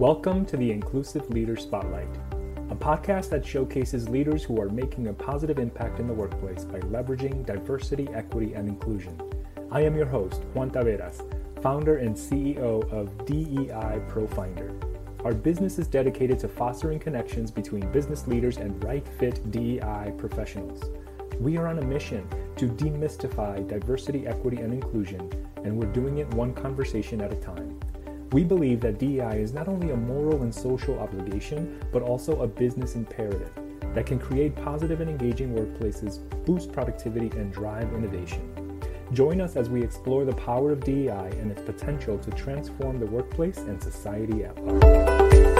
Welcome to the Inclusive Leader Spotlight, a podcast that showcases leaders who are making a positive impact in the workplace by leveraging diversity, equity, and inclusion. I am your host, Juan Taveras, founder and CEO of DEI ProFinder. Our business is dedicated to fostering connections between business leaders and right-fit DEI professionals. We are on a mission to demystify diversity, equity, and inclusion, and we're doing it one conversation at a time. We believe that DEI is not only a moral and social obligation, but also a business imperative that can create positive and engaging workplaces, boost productivity, and drive innovation. Join us as we explore the power of DEI and its potential to transform the workplace and society at large.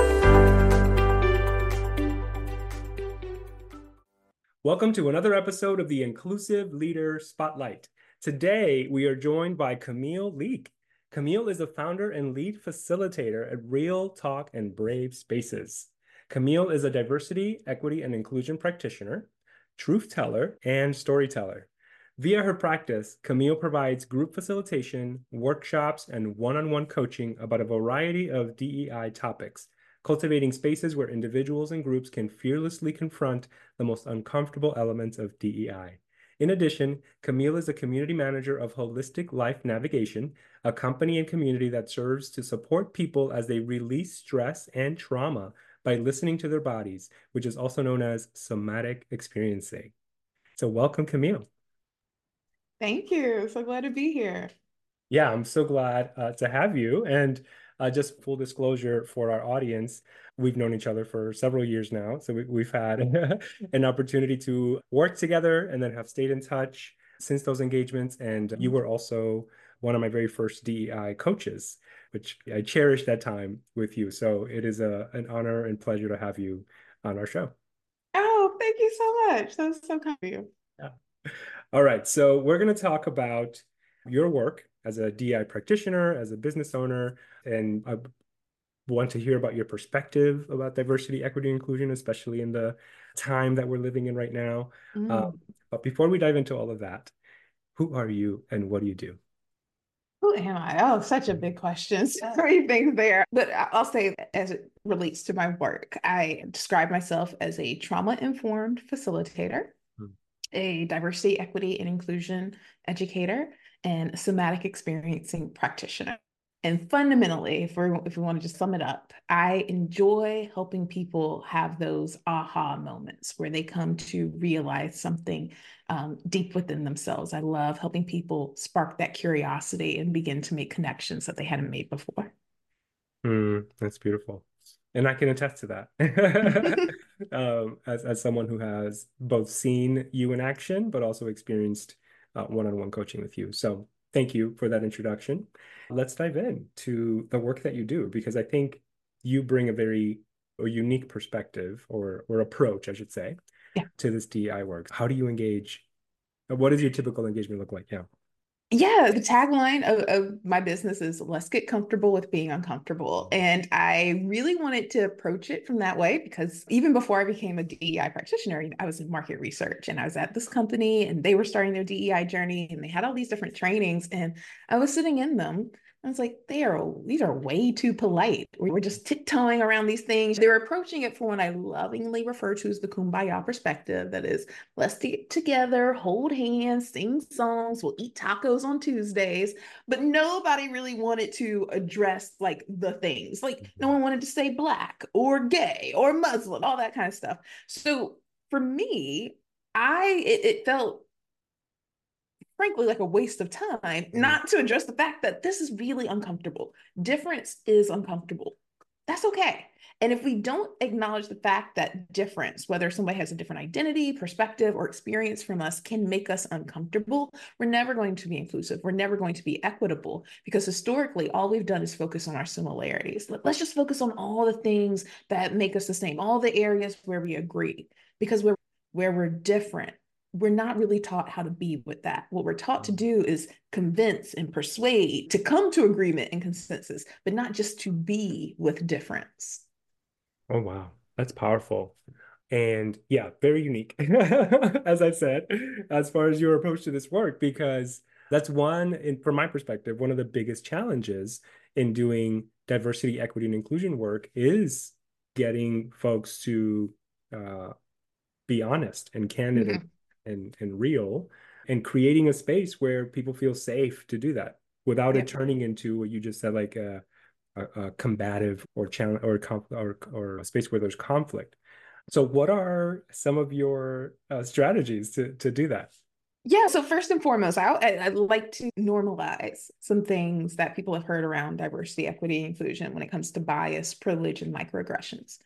Welcome to another episode of the Inclusive Leader Spotlight. Today, we are joined by Camille Leake. Camille is the founder and lead facilitator at Real Talk and Brave Spaces. Camille is a diversity, equity, and inclusion practitioner, truth teller, and storyteller. Via her practice, Camille provides group facilitation, workshops, and one-on-one coaching about a variety of DEI topics, cultivating spaces where individuals and groups can fearlessly confront the most uncomfortable elements of DEI. In addition, Camille is a community manager of Holistic Life Navigation, a company and community that serves to support people as they release stress and trauma by listening to their bodies, which is also known as somatic experiencing. So welcome, Camille. Thank you. So glad to be here. Yeah, I'm so glad to have you. And just full disclosure for our audience, we've known each other for several years now. So we've had an opportunity to work together and then have stayed in touch since those engagements. And you were also one of my very first DEI coaches, which I cherish that time with you. So it is an honor and pleasure to have you on our show. Oh, thank you so much. That's so kind of you. Yeah. All right. So we're going to talk about your work as a DEI practitioner, as a business owner, and I want to hear about your perspective about diversity, equity, inclusion, especially in the time that we're living in right now. But before we dive into all of that, who are you and what do you do? Who am I? Oh, such a big question. So many things there. But I'll say, as it relates to my work, I describe myself as a trauma-informed facilitator, a diversity, equity, and inclusion educator, and a somatic experiencing practitioner. And fundamentally, if we want to just sum it up, I enjoy helping people have those aha moments where they come to realize something deep within themselves. I love helping people spark that curiosity and begin to make connections that they hadn't made before. That's beautiful. And I can attest to that as someone who has both seen you in action, but also experienced one-on-one coaching with you. So thank you for that introduction. Let's dive in to the work that you do, because I think you bring a unique perspective or approach, I should say, to this DEI work. How do you engage? What does your typical engagement look like? Yeah, the tagline of my business is let's get comfortable with being uncomfortable. And I really wanted to approach it from that way because even before I became a DEI practitioner, I was in market research and I was at this company and they were starting their DEI journey and they had all these different trainings and I was sitting in them. I was like, these are way too polite. We're just tiptoeing around these things. They were approaching it from what I lovingly refer to as the kumbaya perspective. That is, let's get together, hold hands, sing songs, we'll eat tacos on Tuesdays. But nobody really wanted to address like the things. Like no one wanted to say Black or gay or Muslim, all that kind of stuff. So for me, it felt frankly like a waste of time not to address the fact that this is really uncomfortable. Difference is uncomfortable. That's okay. And if we don't acknowledge the fact that difference, whether somebody has a different identity, perspective, or experience from us, can make us uncomfortable, we're never going to be inclusive. We're never going to be equitable because historically, all we've done is focus on our similarities. Let's just focus on all the things that make us the same, all the areas where we agree, because where we're different, we're not really taught how to be with that. What we're taught to do is convince and persuade, to come to agreement and consensus, but not just to be with difference. Oh, wow. That's powerful. And yeah, very unique, as I said, as far as your approach to this work, because that's from my perspective, one of the biggest challenges in doing diversity, equity, and inclusion work is getting folks to be honest and candid Mm-hmm. and real, and creating a space where people feel safe to do that without it Yep. turning into what you just said, like a combative or challenge or a space where there's conflict. So what are some of your strategies to do that? Yeah, so first and foremost, I'd like to normalize some things that people have heard around diversity, equity, inclusion when it comes to bias, privilege, and microaggressions.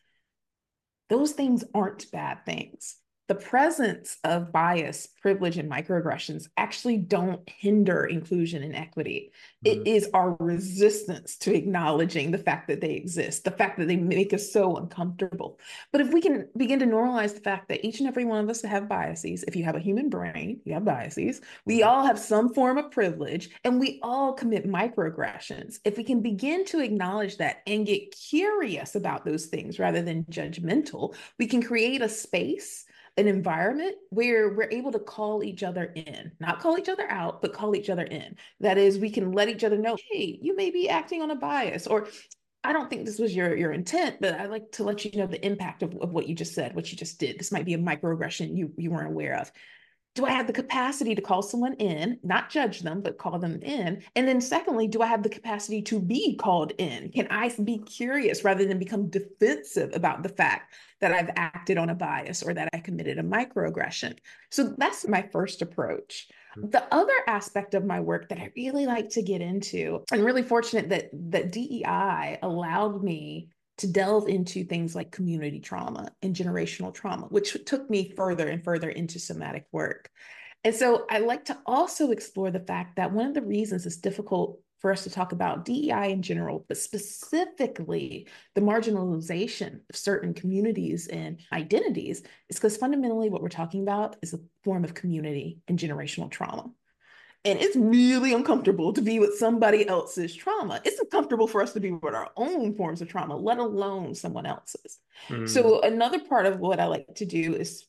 Those things aren't bad things. The presence of bias, privilege, and microaggressions actually don't hinder inclusion and equity. It Mm. is our resistance to acknowledging the fact that they exist, the fact that they make us so uncomfortable. But if we can begin to normalize the fact that each and every one of us have biases, if you have a human brain, you have biases, we all have some form of privilege, and we all commit microaggressions. If we can begin to acknowledge that and get curious about those things rather than judgmental, we can create a space, an environment where we're able to call each other in, not call each other out, but call each other in. That is, we can let each other know, hey, you may be acting on a bias, or I don't think this was your intent, but I'd like to let you know the impact of what you just said, what you just did. This might be a microaggression you weren't aware of. Do I have the capacity to call someone in, not judge them, but call them in? And then secondly, do I have the capacity to be called in? Can I be curious rather than become defensive about the fact that I've acted on a bias or that I committed a microaggression? So that's my first approach. The other aspect of my work that I really like to get into, I'm really fortunate that DEI allowed me to delve into things like community trauma and generational trauma, which took me further and further into somatic work. And so I like to also explore the fact that one of the reasons it's difficult for us to talk about DEI in general, but specifically the marginalization of certain communities and identities, is because fundamentally what we're talking about is a form of community and generational trauma. And it's really uncomfortable to be with somebody else's trauma. It's uncomfortable for us to be with our own forms of trauma, let alone someone else's. Mm. So another part of what I like to do is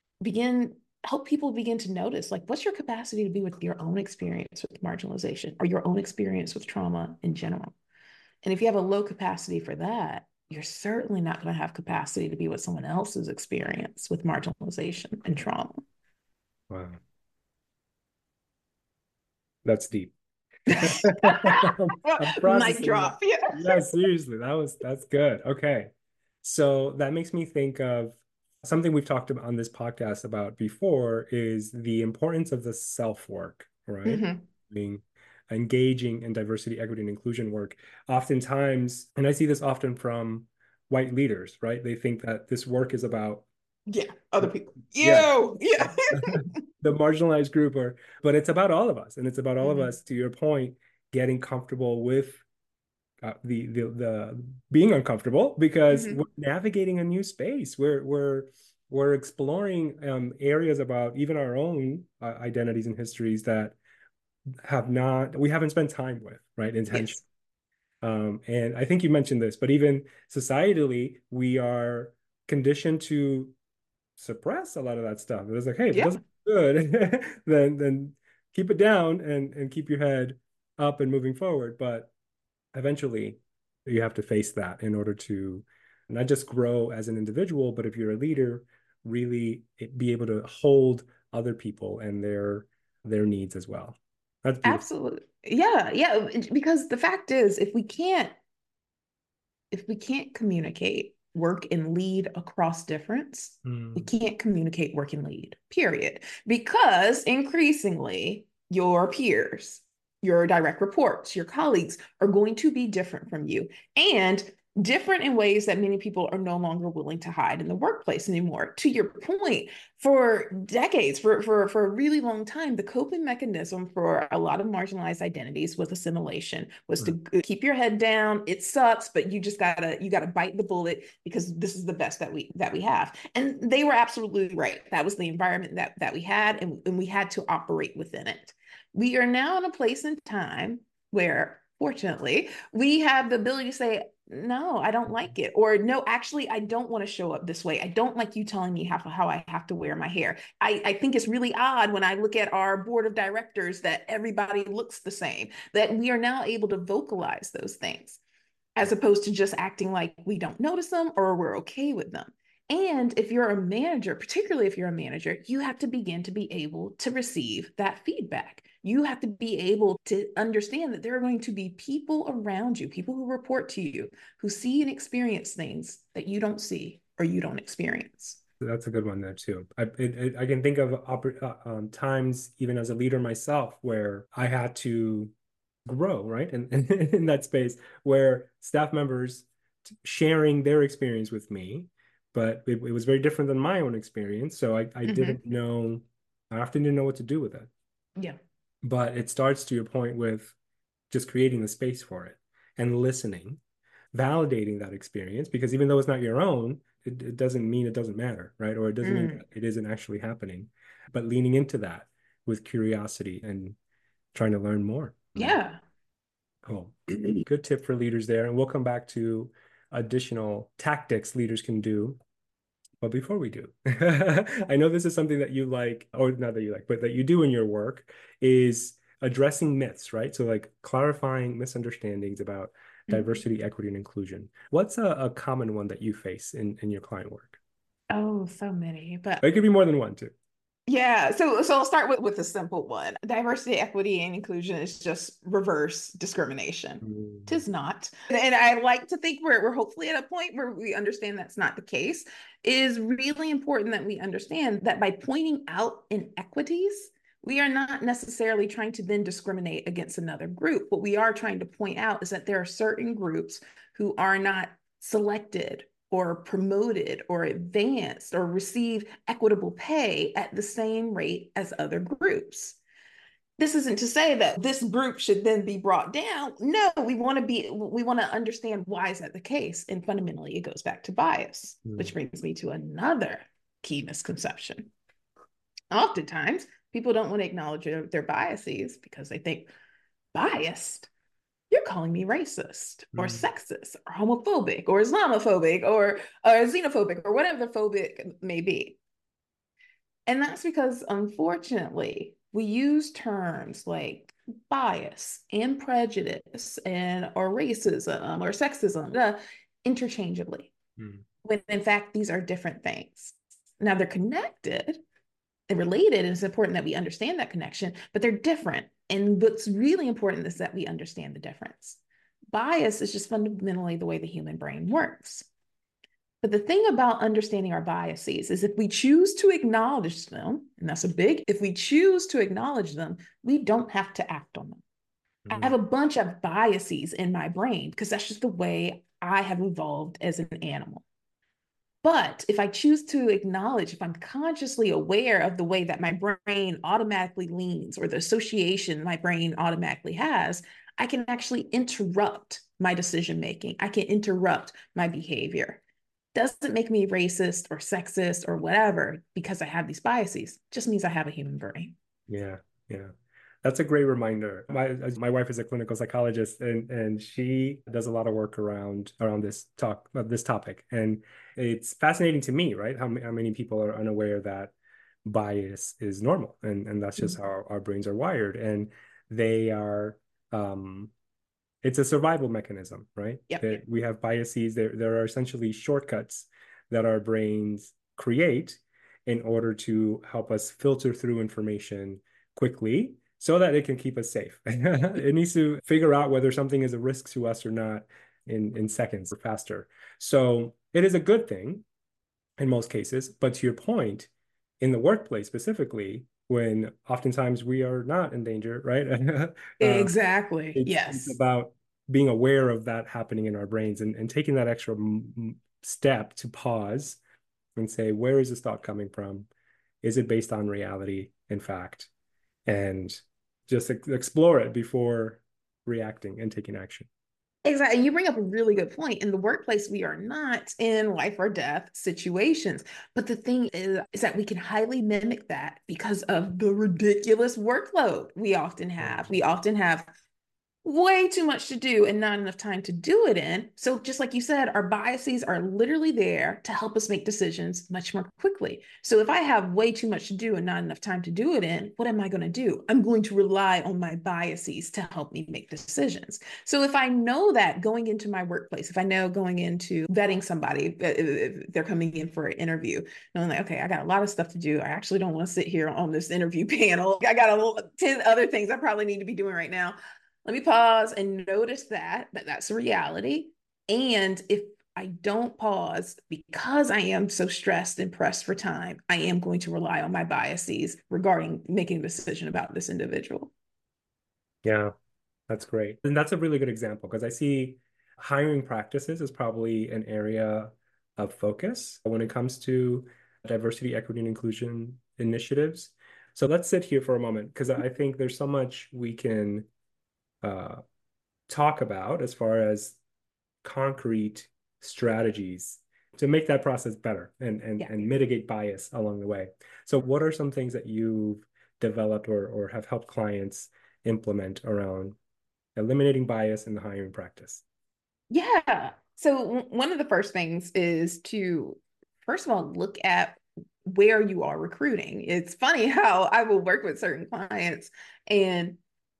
help people begin to notice, like, what's your capacity to be with your own experience with marginalization or your own experience with trauma in general? And if you have a low capacity for that, you're certainly not going to have capacity to be with someone else's experience with marginalization and trauma. Wow, that's deep. I'm Mic processing that. drop. Yeah. Yeah, seriously, that's good. Okay. So that makes me think of something we've talked about on this podcast about before is the importance of the self-work, right? Mm-hmm. Being engaging in diversity, equity, and inclusion work. Oftentimes, and I see this often from white leaders, right? They think that this work is about, Yeah, other people. yeah, You, yeah. the marginalized group, or but it's about all of us, and it's about all of Mm-hmm. us, to your point, getting comfortable with the being uncomfortable because we're Mm-hmm. navigating a new space. We're exploring areas about even our own identities and histories that we haven't spent time with, right? Intention. Yes. And I think you mentioned this, but even societally, we are conditioned to suppress a lot of that stuff. It's like, hey, if it Yeah. doesn't look good, then keep it down and keep your head up and moving forward. But eventually, you have to face that in order to not just grow as an individual, but if you're a leader, really be able to hold other people and their needs as well. That's beautiful. Absolutely. Yeah. Yeah. Because the fact is, if we can't communicate, work, and lead across difference, we Mm. can't communicate, work, and lead, period. Because increasingly, your peers, your direct reports, your colleagues are going to be different from you and different in ways that many people are no longer willing to hide in the workplace anymore. To your point, for decades, for a really long time, the coping mechanism for a lot of marginalized identities with assimilation was to keep your head down. It sucks, but you gotta bite the bullet because this is the best that we have. And they were absolutely right. That was the environment that we had, and we had to operate within it. We are now in a place and time where, fortunately, we have the ability to say, no, I don't like it. Or no, actually, I don't want to show up this way. I don't like you telling me how I have to wear my hair. I think it's really odd when I look at our board of directors that everybody looks the same, that we are now able to vocalize those things. as opposed to just acting like we don't notice them or we're okay with them. And if you're a manager, particularly if you're a manager, you have to begin to be able to receive that feedback. You have to be able to understand that there are going to be people around you, people who report to you, who see and experience things that you don't see or you don't experience. That's a good one there too. I can think of times even as a leader myself where I had to grow, right? And in that space where staff members sharing their experience with me, but it was very different than my own experience. So I Mm-hmm. didn't know, I often didn't know what to do with it. Yeah. But it starts to your point with just creating the space for it and listening, validating that experience, because even though it's not your own, it doesn't mean it doesn't matter, right? Or it doesn't mean Mm. it isn't actually happening, but leaning into that with curiosity and trying to learn more. Yeah. Cool. Good tip for leaders there. And we'll come back to additional tactics leaders can do. But before we do, I know this is something that you like, or not that you like, but that you do in your work is addressing myths, right? So like clarifying misunderstandings about Mhm. diversity, equity, and inclusion. What's a common one that you face in your client work? Oh, so many. But It could be more than one too. yeah, so I'll start with a simple one. Diversity, equity, and inclusion is just reverse discrimination. Mm, Tis not. And I like to think we're hopefully at a point where we understand that's not the case. It is really important that we understand that by pointing out inequities, we are not necessarily trying to then discriminate against another group. What we are trying to point out is that there are certain groups who are not selected or promoted or advanced or receive equitable pay at the same rate as other groups. This isn't to say that this group should then be brought down. No, we want to understand why is that the case. And fundamentally, it goes back to bias, which mm, brings me to another key misconception. Oftentimes, people don't want to acknowledge their biases because they think biased, you're calling me racist or mm, sexist or homophobic or Islamophobic or xenophobic or whatever the phobic may be. And that's because, unfortunately, we use terms like bias and prejudice and or racism or sexism interchangeably, mm. when in fact these are different things. Now they're connected and related, and it's important that we understand that connection, but they're different. And what's really important is that we understand the difference. Bias is just fundamentally the way the human brain works. But the thing about understanding our biases is if we choose to acknowledge them, and that's a big, if we choose to acknowledge them, we don't have to act on them. I have Mm, a bunch of biases in my brain because that's just the way I have evolved as an animal. But if I choose to acknowledge, if I'm consciously aware of the way that my brain automatically leans or the association my brain automatically has, I can actually interrupt my decision making. I can interrupt my behavior. Doesn't make me racist or sexist or whatever because I have these biases. It just means I have a human brain. yeah, yeah. That's a great reminder. My wife is a clinical psychologist and she does a lot of work around this topic. And it's fascinating to me, right? How many people are unaware that bias is normal and that's just Mm-hmm. how our brains are wired. And they are um it's a survival mechanism, right? Yep. That we have biases. There are essentially shortcuts that our brains create in order to help us filter through information quickly so that it can keep us safe. It needs to figure out whether something is a risk to us or not in seconds or faster. So it is a good thing in most cases. But to your point, in the workplace specifically, when oftentimes we are not in danger, right? Exactly. It's Yes. about being aware of that happening in our brains and taking that extra step to pause and say, where is this thought coming from? Is it based on reality, in fact? And just explore it before reacting and taking action. Exactly. And you bring up a really good point. In the workplace, we are not in life or death situations. But the thing is that we can highly mimic that because of the ridiculous workload we often have. We often have way too much to do and not enough time to do it in. So, just like you said, our biases are literally there to help us make decisions much more quickly. So, if I have way too much to do and not enough time to do it in, what am I going to do? I'm going to rely on my biases to help me make decisions. So, if I know that going into my workplace, if I know going into vetting somebody, if they're coming in for an interview, knowing like, okay, I got a lot of stuff to do. I actually don't want to sit here on this interview panel. I got 10 other things I probably need to be doing right now. Let me pause and notice that's a reality. And if I don't pause because I am so stressed and pressed for time, I am going to rely on my biases regarding making a decision about this individual. Yeah, that's great. And that's a really good example because I see hiring practices is probably an area of focus when it comes to diversity, equity, and inclusion initiatives. So let's sit here for a moment because I think there's so much we can uh, talk about as far as concrete strategies to make that process better Yeah. and mitigate bias along the way. So what are some things that you've developed or have helped clients implement around eliminating bias in the hiring practice? Yeah. So one of the first things is to, first of all, look at where you are recruiting. It's funny how I will work with certain clients and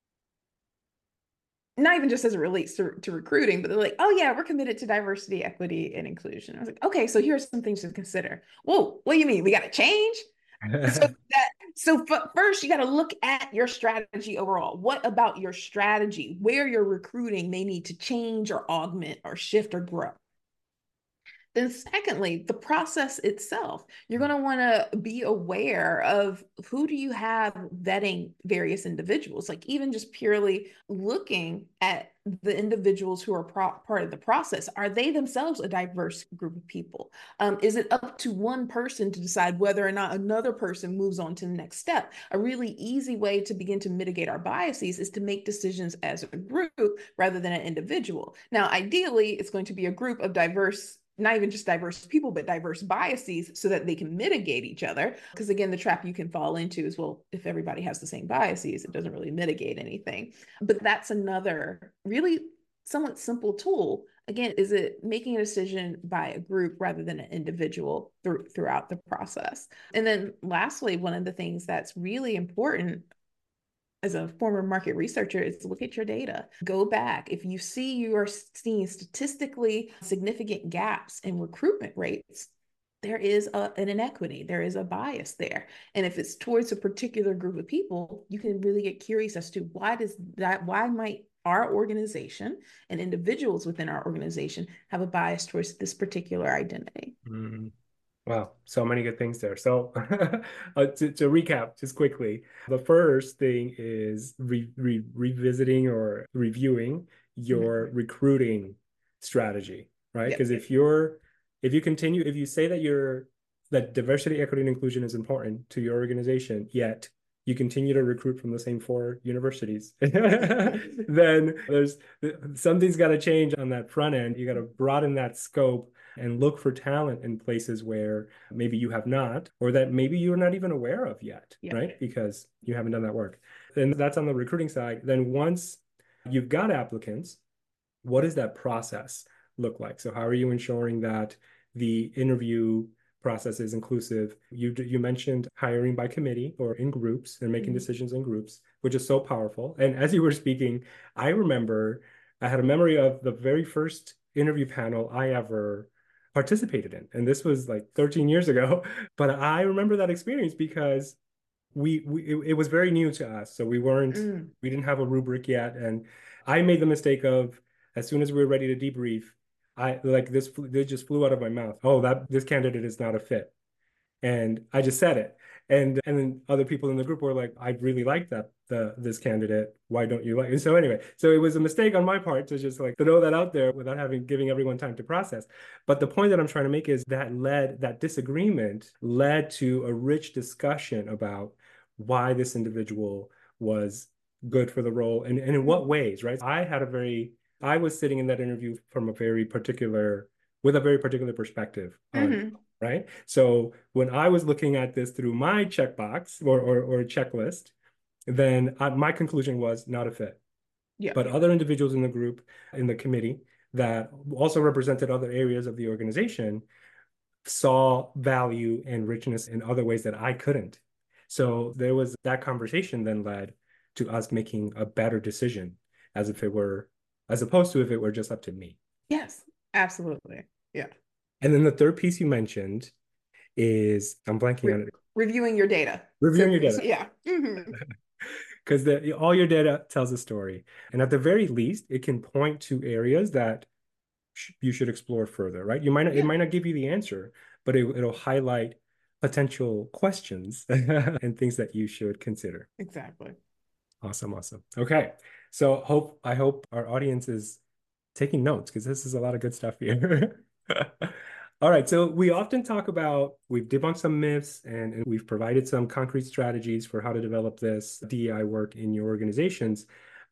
not even just as it relates to recruiting, but they're like, oh yeah, we're committed to diversity, equity, and inclusion. I was like, okay, so here are some things to consider. Whoa, what do you mean? We got to change? So that first you got to look at your strategy overall. What about your strategy, where you're recruiting may need to change or augment or shift or grow? Then, secondly, the process itself. You're going to want to be aware of who do you have vetting various individuals, like even just purely looking at the individuals who are part of the process. Are they themselves a diverse group of people? Is it up to one person to decide whether or not another person moves on to the next step? A really easy way to begin to mitigate our biases is to make decisions as a group rather than an individual. Now, ideally, it's going to be a group of diverse, not even just diverse people, but diverse biases so that they can mitigate each other. Because again, the trap you can fall into is, well, if everybody has the same biases, it doesn't really mitigate anything. But that's another really somewhat simple tool. Again, is it making a decision by a group rather than an individual throughout the process? And then lastly, one of the things that's really important as a former market researcher is to look at your data. Go back. If you see you are seeing statistically significant gaps in recruitment rates, there is an inequity, there is a bias there. And if it's towards a particular group of people, you can really get curious as to why might our organization and individuals within our organization have a bias towards this particular identity. Mm. Wow, so many good things there. So to recap just quickly, the first thing is revisiting or reviewing your recruiting strategy, right? Yep. Because if you say that that diversity, equity, and inclusion is important to your organization, yet you continue to recruit from the same four universities, then there's something's got to change on that front end. You got to broaden that scope and look for talent in places where maybe you have not, or that maybe you're not even aware of yet, Yep. right? Because you haven't done that work. And that's on the recruiting side. Then once you've got applicants, what does that process look like? So how are you ensuring that the interview process is inclusive? You mentioned hiring by committee or in groups and making decisions in groups, which is so powerful. And as you were speaking, I remember I had a memory of the very first interview panel I ever participated in. And this was like 13 years ago. But I remember that experience because it was very new to us. So we didn't have a rubric yet. And I made the mistake of, as soon as we were ready to debrief, I like this just flew out of my mouth. Oh, that this candidate is not a fit. And I just said it. And then other people in the group were like, I really like this candidate. Why don't you like it? So anyway, so it was a mistake on my part to just like to throw that out there without giving everyone time to process. But the point that I'm trying to make is that disagreement led to a rich discussion about why this individual was good for the role and in what ways, right? I was sitting in that interview with a very particular perspective on Mm-hmm. right? So when I was looking at this through my checkbox or checklist, then my conclusion was not a fit. Yeah. but other individuals in the group, in the committee, that also represented other areas of the organization saw value and richness in other ways that I couldn't. So there was that conversation then led to us making a better decision as if it were, as opposed to if it were just up to me. Yes, absolutely. Yeah. And then the third piece you mentioned is, I'm blanking Re on it, reviewing your data. reviewing your So data. yeah. Hmm. Because all your data tells a story. And at the very least, it can point to areas that you should explore further, right? It Yeah, might not give you the answer, but it'll highlight potential questions and things that you should consider. exactly. Awesome, awesome. Okay. So I hope our audience is taking notes because this is a lot of good stuff here. All right. So we often talk about, we've debunked some myths and we've provided some concrete strategies for how to develop this DEI work in your organizations.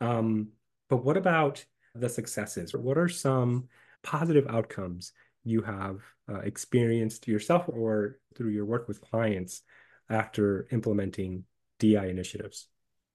But what about the successes? What are some positive outcomes you have experienced yourself or through your work with clients after implementing DEI initiatives?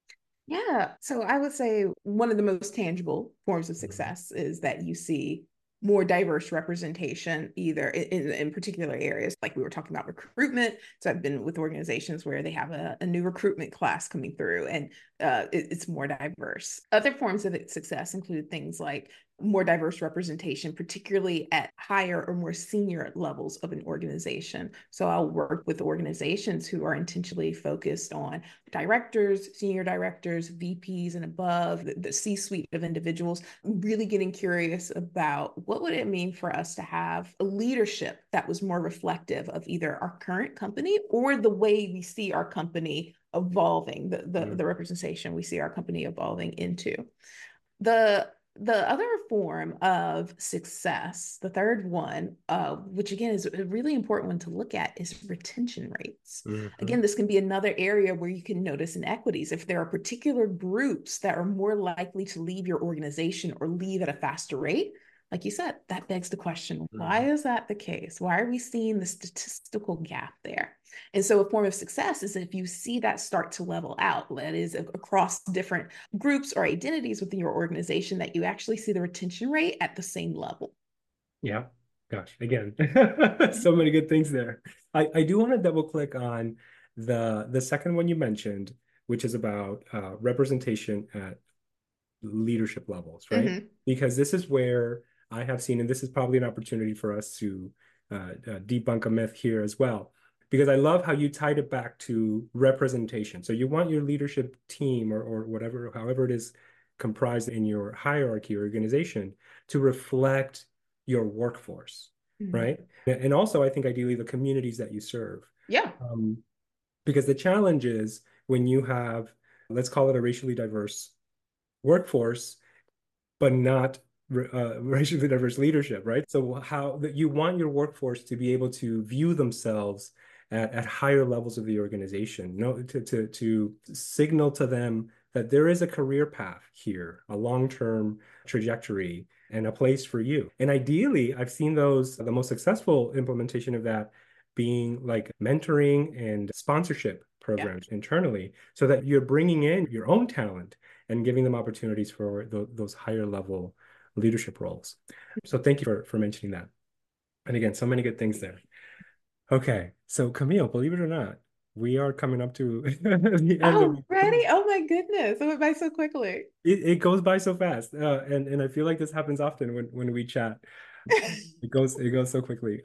Yeah. So I would say one of the most tangible forms of Mhm. success is that you see more diverse representation, either in particular areas, like we were talking about recruitment. So I've been with organizations where they have a new recruitment class coming through, and it's more diverse. Other forms of success include things like more diverse representation, particularly at higher or more senior levels of an organization. So I'll work with organizations who are intentionally focused on directors, senior directors, VPs and above, the C-suite of individuals, really getting curious about what would it mean for us to have a leadership that was more reflective of either our current company or the way we see our company evolving, the representation we see our company evolving into. The the other form of success, the third one, which again is a really important one to look at, is retention rates. Mhm. Again, this can be another area where you can notice inequities. If there are particular groups that are more likely to leave your organization or leave at a faster rate, like you said, that begs the question, why Mhm. is that the case? Why are we seeing the statistical gap there? And so a form of success is if you see that start to level out, that is across different groups or identities within your organization, that you actually see the retention rate at the same level. Yeah. Gosh, again, so many good things there. I do want to double click on the second one you mentioned, which is about representation at leadership levels, right? Mm-hmm. Because this is where I have seen, and this is probably an opportunity for us to debunk a myth here as well. Because I love how you tied it back to representation. So you want your leadership team or whatever, however it is comprised in your hierarchy or organization to reflect your workforce, Mm-hmm. right? And also, I think ideally the communities that you serve. Yeah. Um, because the challenge is when you have, let's call it a racially diverse workforce, but not racially diverse leadership, right? So how that you want your workforce to be able to view themselves at higher levels of the organization, no, to signal to them that there is a career path here, a long-term trajectory, and a place for you. And ideally, I've seen the most successful implementation of that being like mentoring and sponsorship Yeah. programs internally, so that you're bringing in your own talent and giving them opportunities for those higher level leadership roles. So thank you for mentioning that. And again, so many good things there. Okay, so Camille, believe it or not, we are coming up to the end of Oh, the ready? Oh my goodness. It went by so quickly. it goes by so fast. And I feel like this happens often when we chat. It goes so quickly.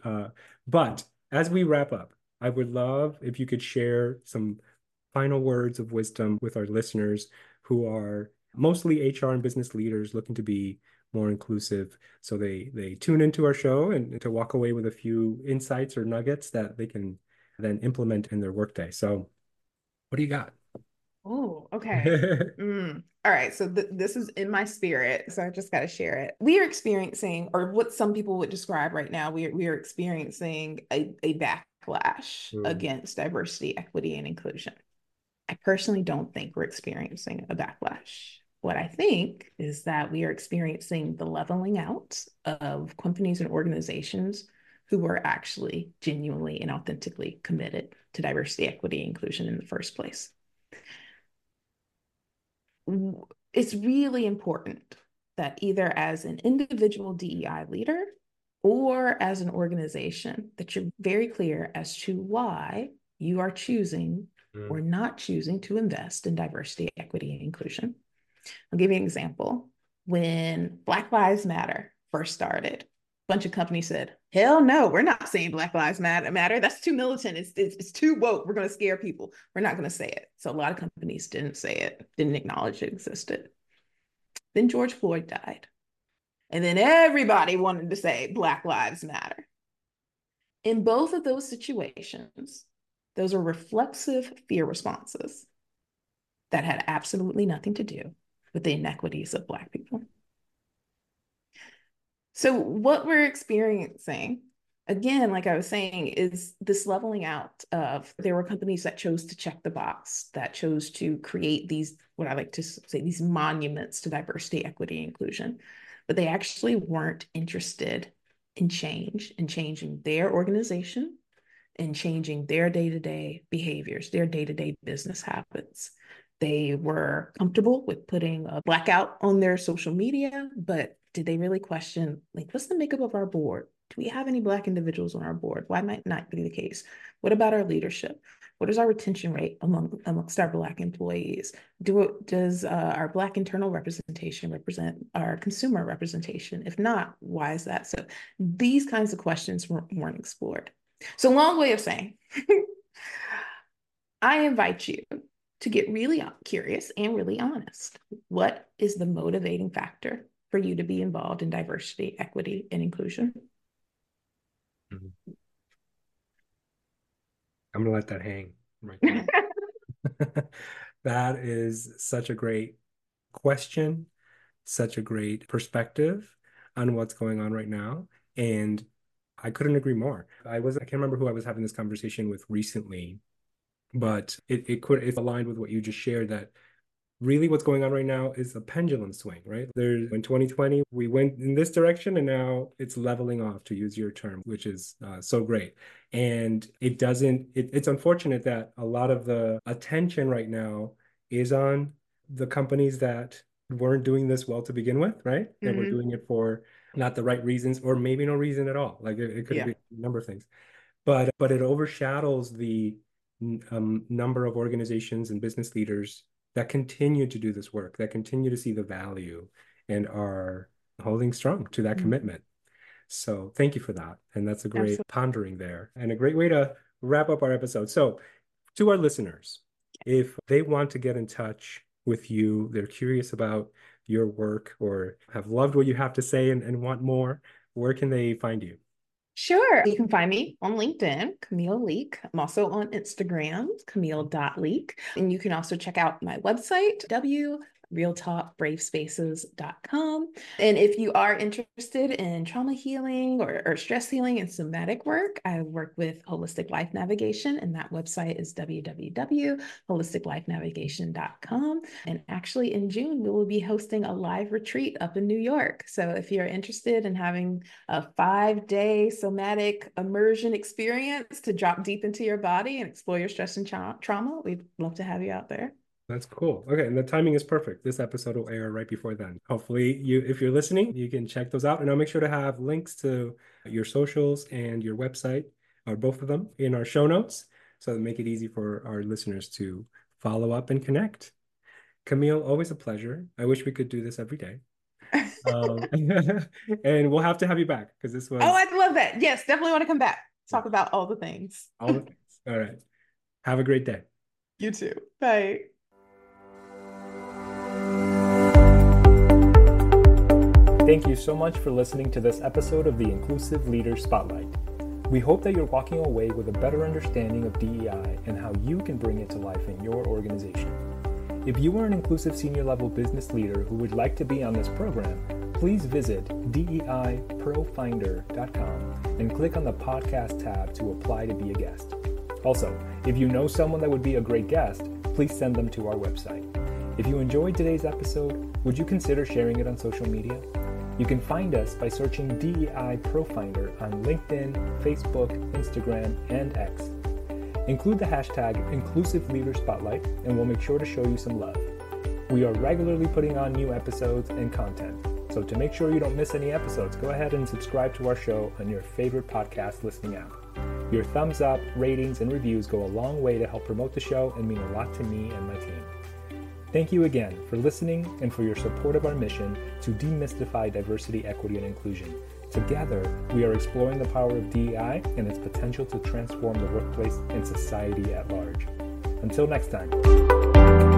But as we wrap up, I would love if you could share some final words of wisdom with our listeners who are mostly HR and business leaders looking to be more inclusive. So they tune into our show and to walk away with a few insights or nuggets that they can then implement in their workday. So what do you got? Oh, okay. All right. So this is in my spirit. So I just got to share it. We are experiencing, or what some people would describe right now, we are experiencing a backlash Mm, against diversity, equity, and inclusion. I personally don't think we're experiencing a backlash. What I think is that we are experiencing the leveling out of companies and organizations who are actually genuinely and authentically committed to diversity, equity, and inclusion in the first place. it's really important that either as an individual DEI leader or as an organization, that you're very clear as to why you are choosing or not choosing to invest in diversity, equity, and inclusion. I'll give you an example. When Black Lives Matter first started, a bunch of companies said, hell no, we're not saying Black Lives Matter. That's too militant. It's too woke. We're going to scare people. We're not going to say it. So a lot of companies didn't say it, didn't acknowledge it existed. Then George Floyd died. And then everybody wanted to say Black Lives Matter. In both of those situations, those are reflexive fear responses that had absolutely nothing to do with the inequities of Black people. So what we're experiencing, again, like I was saying, is this leveling out of, there were companies that chose to check the box, that chose to create these, what I like to say, these monuments to diversity, equity, and inclusion, but they actually weren't interested in change and changing their organization and changing their day-to-day behaviors, their day-to-day business habits. They were comfortable with putting a blackout on their social media, but did they really question, like, what's the makeup of our board? Do we have any Black individuals on our board? Why might not be the case? What about our leadership? What is our retention rate amongst our Black employees? Does our Black internal representation represent our consumer representation? If not, why is that? So these kinds of questions weren't explored. So long way of saying, I invite you to get really curious and really honest. What is the motivating factor for you to be involved in diversity, equity, and inclusion? Mm-hmm. I'm going to let that hang right now. That is such a great question, such a great perspective on what's going on right now. And I couldn't agree more. I can't remember who I was having this conversation with recently, but it's aligned with what you just shared, that really what's going on right now is a pendulum swing, right? In 2020, we went in this direction and now it's leveling off, to use your term, which is so great. And it's unfortunate that a lot of the attention right now is on the companies that weren't doing this well to begin with, right? Mm-hmm. And we're doing it for not the right reasons, or maybe no reason at all. Like it could be a number of things, but it overshadows the number of organizations and business leaders that continue to do this work, that continue to see the value and are holding strong to that commitment. So thank you for that. And that's a great pondering there and a great way to wrap up our episode. So to our listeners, if they want to get in touch with you, they're curious about your work or have loved what you have to say and want more, where can they find you? Sure. You can find me on LinkedIn, Camille Leak. I'm also on Instagram, camille.leak. And you can also check out my website, realtalkbravespaces.com. And if you are interested in trauma healing or stress healing and somatic work, I work with Holistic Life Navigation, and that website is www.holisticlifenavigation.com. And actually in June, we will be hosting a live retreat up in New York. So if you're interested in having a 5-day somatic immersion experience to drop deep into your body and explore your stress and trauma, we'd love to have you out there. That's cool. Okay, and the timing is perfect. This episode will air right before then. Hopefully, if you're listening, you can check those out. And I'll make sure to have links to your socials and your website, or both of them, in our show notes, so that make it easy for our listeners to follow up and connect. Camille, always a pleasure. I wish we could do this every day. And we'll have to have you back because this was... Oh, I'd love that. Yes, definitely want to come back. Talk about all the things. All the things. All right. Have a great day. You too. Bye. Thank you so much for listening to this episode of the Inclusive Leader Spotlight. We hope that you're walking away with a better understanding of DEI and how you can bring it to life in your organization. If you are an inclusive senior level business leader who would like to be on this program, please visit DEIProfinder.com and click on the podcast tab to apply to be a guest. Also, if you know someone that would be a great guest, please send them to our website. If you enjoyed today's episode, would you consider sharing it on social media? You can find us by searching DEI Profinder on LinkedIn, Facebook, Instagram, and X. Include the hashtag Inclusive Leader Spotlight, and we'll make sure to show you some love. We are regularly putting on new episodes and content. So to make sure you don't miss any episodes, go ahead and subscribe to our show on your favorite podcast listening app. Your thumbs up, ratings, and reviews go a long way to help promote the show and mean a lot to me and my team. Thank you again for listening and for your support of our mission to demystify diversity, equity, and inclusion. Together, we are exploring the power of DEI and its potential to transform the workplace and society at large. Until next time.